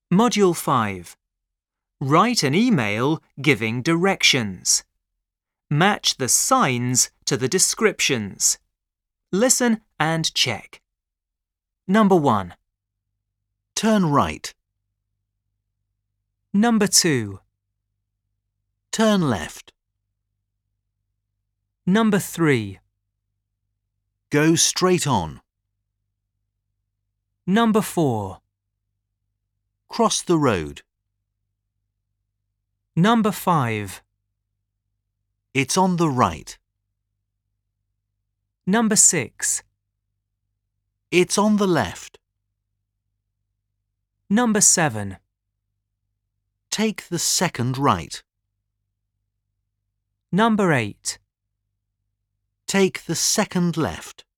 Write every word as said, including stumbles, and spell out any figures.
Module five. Write an email giving directions. Match the signs to the descriptions. Listen and check. Number one. Turn right. Number two. Turn left. Number three. Go straight on. Number four. Cross the road. Number five. It's on the right. Number six. It's on the left. Number seven. Take the second right. Number eight. Take the second left.